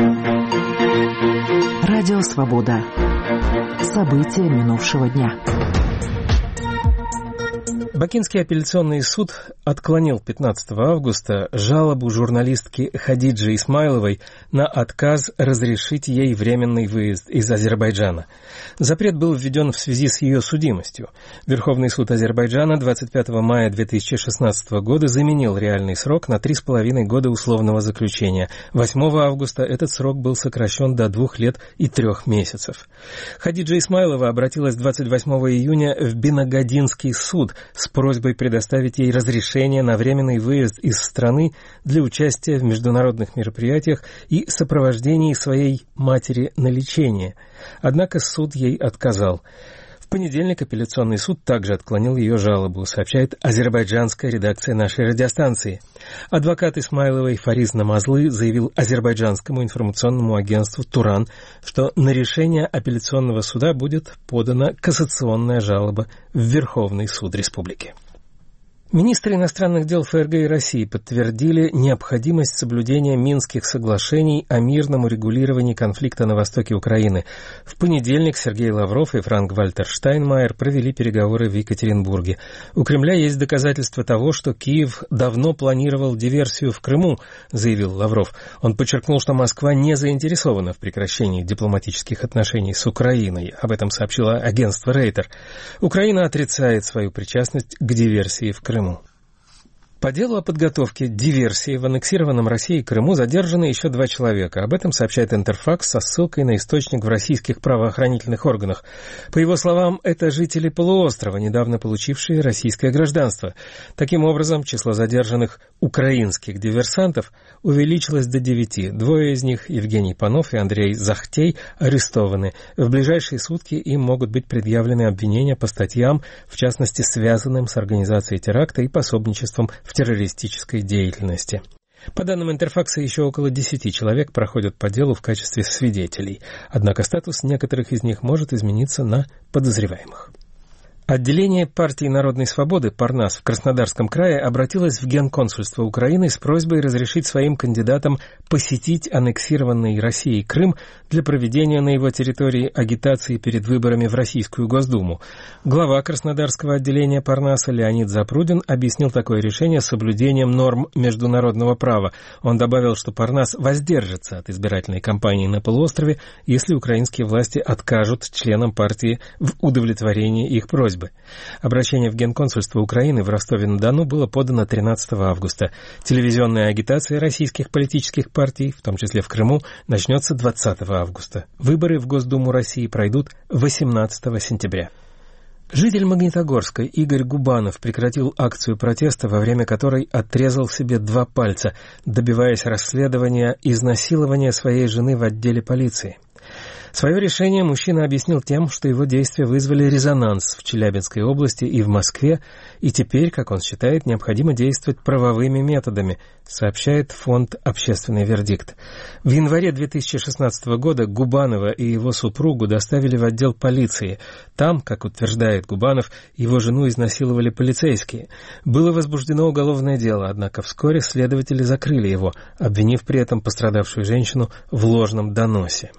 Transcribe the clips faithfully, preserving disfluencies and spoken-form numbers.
Радио Свобода. События минувшего дня. Бакинский апелляционный суд отклонил пятнадцатого августа жалобу журналистки Хадиджи Исмайловой на отказ разрешить ей временный выезд из Азербайджана. Запрет был введен в связи с ее судимостью. Верховный суд Азербайджана двадцать пятого мая две тысячи шестнадцатого года заменил реальный срок на три с половиной года условного заключения. восьмого августа этот срок был сокращен до двух лет и трех месяцев. Хадиджа Исмайлова обратилась двадцать восьмого июня в Бинагадинский суд с просьбой предоставить ей разрешение на временный выезд из страны для участия в международных мероприятиях и сопровождении своей матери на лечение. Однако суд ей отказал. В понедельник апелляционный суд также отклонил ее жалобу, сообщает азербайджанская редакция нашей радиостанции. Адвокат Исмайловой Фариз Намазлы заявил азербайджанскому информационному агентству «Туран», что на решение апелляционного суда будет подана кассационная жалоба в Верховный суд республики. Министры иностранных дел ФРГ и России подтвердили необходимость соблюдения Минских соглашений о мирном урегулировании конфликта на востоке Украины. В понедельник Сергей Лавров и Франк-Вальтер Штайнмайер провели переговоры в Екатеринбурге. У Кремля есть доказательства того, что Киев давно планировал диверсию в Крыму, заявил Лавров. Он подчеркнул, что Москва не заинтересована в прекращении дипломатических отношений с Украиной. Об этом сообщило агентство Рейтер. Украина отрицает свою причастность к диверсии в Крыму. По делу о подготовке диверсии в аннексированном Россией Крыму задержаны еще два человека. Об этом сообщает Интерфакс со ссылкой на источник в российских правоохранительных органах. По его словам, это жители полуострова, недавно получившие российское гражданство. Таким образом, число задержанных украинских диверсантов увеличилось до девяти. Двое из них, Евгений Панов и Андрей Захтей, арестованы. В ближайшие сутки им могут быть предъявлены обвинения по статьям, в частности, связанным с организацией теракта и пособничеством в террористической деятельности. По данным Интерфакса, еще около десяти человек проходят по делу в качестве свидетелей. Однако статус некоторых из них может измениться на подозреваемых. Отделение партии Народной свободы «Парнас» в Краснодарском крае обратилось в Генконсульство Украины с просьбой разрешить своим кандидатам посетить аннексированный Россией Крым для проведения на его территории агитации перед выборами в Российскую Госдуму. Глава Краснодарского отделения «Парнаса» Леонид Запрудин объяснил такое решение соблюдением норм международного права. Он добавил, что «Парнас» воздержится от избирательной кампании на полуострове, если украинские власти откажут членам партии в удовлетворении их просьбы. Обращение в Генконсульство Украины в Ростове-на-Дону было подано тринадцатого августа. Телевизионная агитация российских политических партий, в том числе в Крыму, начнется двадцатого августа. Выборы в Госдуму России пройдут восемнадцатого сентября. Житель Магнитогорска Игорь Губанов прекратил акцию протеста, во время которой отрезал себе два пальца, добиваясь расследования изнасилования своей жены в отделе полиции. Свое решение мужчина объяснил тем, что его действия вызвали резонанс в Челябинской области и в Москве, и теперь, как он считает, необходимо действовать правовыми методами, сообщает фонд «Общественный вердикт». В январе две тысячи шестнадцатого года Губанова и его супругу доставили в отдел полиции. Там, как утверждает Губанов, его жену изнасиловали полицейские. Было возбуждено уголовное дело, однако вскоре следователи закрыли его, обвинив при этом пострадавшую женщину в ложном доносе.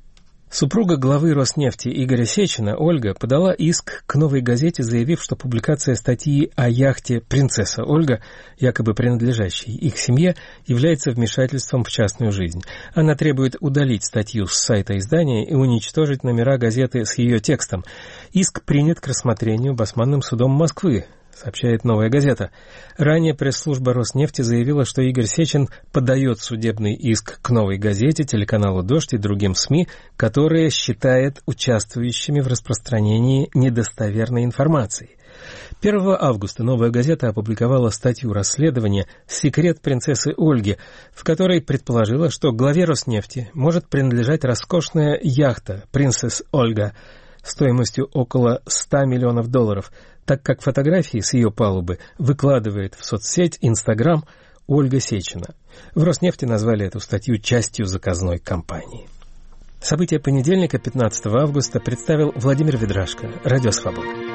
Супруга главы Роснефти Игоря Сечина, Ольга, подала иск к «Новой газете», заявив, что публикация статьи о яхте «Принцесса Ольга», якобы принадлежащей их семье, является вмешательством в частную жизнь. Она требует удалить статью с сайта издания и уничтожить номера газеты с ее текстом. Иск принят к рассмотрению Басманным судом Москвы, сообщает «Новая газета». Ранее пресс-служба Роснефти заявила, что Игорь Сечин подает судебный иск к «Новой газете», телеканалу «Дождь» и другим СМИ, которые считает участвующими в распространении недостоверной информации. первого августа «Новая газета» опубликовала статью расследования «Секрет принцессы Ольги», в которой предположила, что главе Роснефти может принадлежать роскошная яхта «Принцесс Ольга» стоимостью около ста миллионов долларов, так как фотографии с ее палубы выкладывает в соцсеть Инстаграм Ольга Сечина. В Роснефти назвали эту статью частью заказной кампании. События понедельника, пятнадцатого августа, представил Владимир Ведрашко, Радио Свобода.